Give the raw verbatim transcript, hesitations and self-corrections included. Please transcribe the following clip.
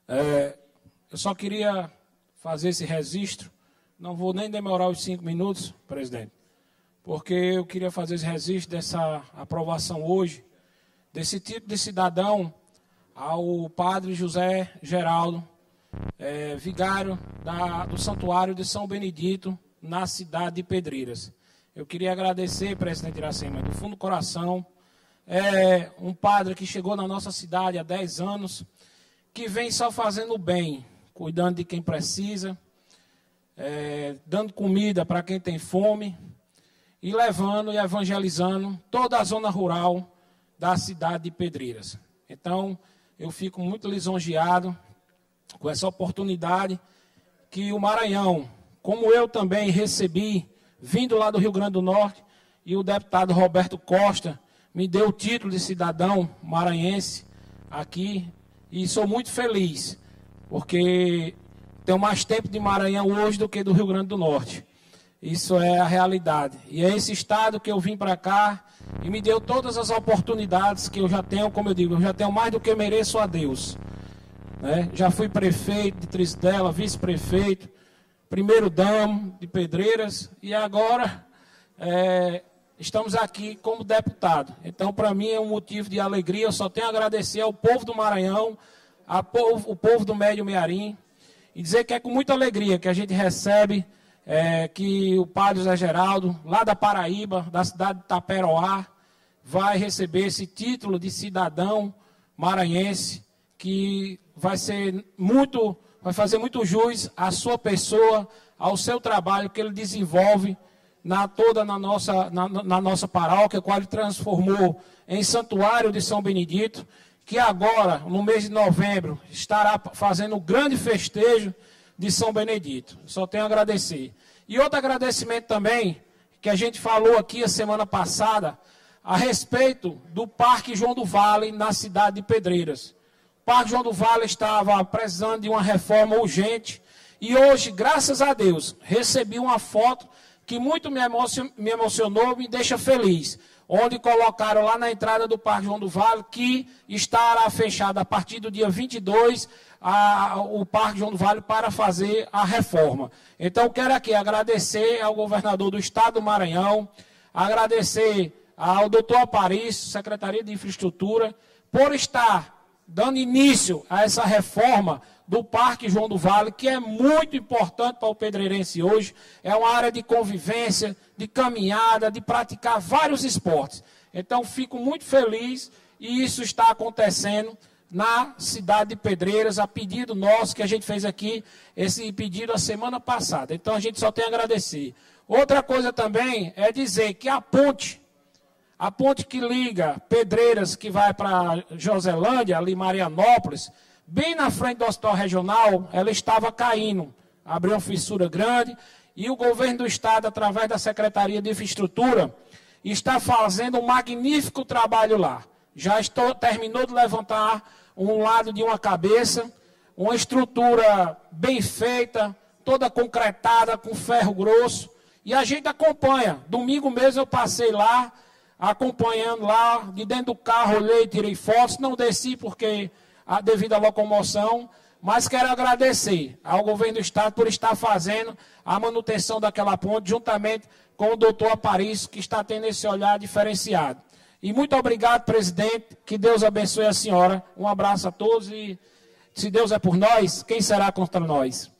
É, eu só queria fazer esse registro, não vou nem demorar os cinco minutos, presidente, porque eu queria fazer esse registro dessa aprovação hoje, desse título de cidadão ao padre José Geraldo, é, vigário da, do Santuário de São Benedito, na cidade de Pedreiras. Eu queria agradecer, presidente Iracema, do fundo do coração, é um padre que chegou na nossa cidade há dez anos, que vem só fazendo o bem, cuidando de quem precisa, é, dando comida para quem tem fome, e levando e evangelizando toda a zona rural da cidade de Pedreiras. Então, eu fico muito lisonjeado com essa oportunidade que o Maranhão, como eu também recebi, vindo lá do Rio Grande do Norte, e o deputado Roberto Costa me deu o título de cidadão maranhense aqui, e sou muito feliz, porque tenho mais tempo de Maranhão hoje do que do Rio Grande do Norte. Isso é a realidade. E é esse estado que eu vim para cá e me deu todas as oportunidades que eu já tenho, como eu digo, eu já tenho mais do que mereço a Deus. Né? Já fui prefeito de Trisdela, vice-prefeito, primeiro damo de Pedreiras e agora é, estamos aqui como deputado. Então, para mim é um motivo de alegria, eu só tenho a agradecer ao povo do Maranhão, ao povo, o povo do Médio Mearim, e dizer que é com muita alegria que a gente recebe É, que o padre José Geraldo, lá da Paraíba, da cidade de Taperoá, vai receber esse título de cidadão maranhense, que vai ser muito, vai fazer muito jus à sua pessoa, ao seu trabalho que ele desenvolve na, toda na nossa, na, na nossa paróquia, qual ele transformou em Santuário de São Benedito, que agora, no mês de novembro, estará fazendo um grande festejo de São Benedito. Só tenho a agradecer. E outro agradecimento também, que a gente falou aqui a semana passada, a respeito do Parque João do Vale, na cidade de Pedreiras. O Parque João do Vale estava precisando de uma reforma urgente, e hoje, graças a Deus, recebi uma foto que muito me emocionou, me deixa feliz, onde colocaram lá na entrada do Parque João do Vale que estará fechado a partir do dia vinte e dois a, o Parque João do Vale para fazer a reforma. Então, quero aqui agradecer ao governador do estado do Maranhão, agradecer ao doutor Aparício, Secretaria de Infraestrutura, por estar dando início a essa reforma do Parque João do Vale, que é muito importante para o pedreirense hoje. É uma área de convivência, de caminhada, de praticar vários esportes. Então, fico muito feliz e isso está acontecendo na cidade de Pedreiras, a pedido nosso, que a gente fez aqui, esse pedido a semana passada. Então, a gente só tem a agradecer. Outra coisa também é dizer que a ponte, a ponte que liga Pedreiras, que vai para Joselândia, ali Marianópolis, bem na frente do hospital regional, ela estava caindo, abriu uma fissura grande, e o governo do estado, através da Secretaria de Infraestrutura, está fazendo um magnífico trabalho lá. Já estou, terminou de levantar um lado de uma cabeça, uma estrutura bem feita, toda concretada, com ferro grosso, e a gente acompanha. Domingo mesmo eu passei lá, acompanhando lá, de dentro do carro, olhei, tirei fotos, não desci porque... devido à locomoção, mas quero agradecer ao governo do estado por estar fazendo a manutenção daquela ponte, juntamente com o doutor Aparício, que está tendo esse olhar diferenciado. E muito obrigado, presidente, que Deus abençoe a senhora. Um abraço a todos e, se Deus é por nós, quem será contra nós?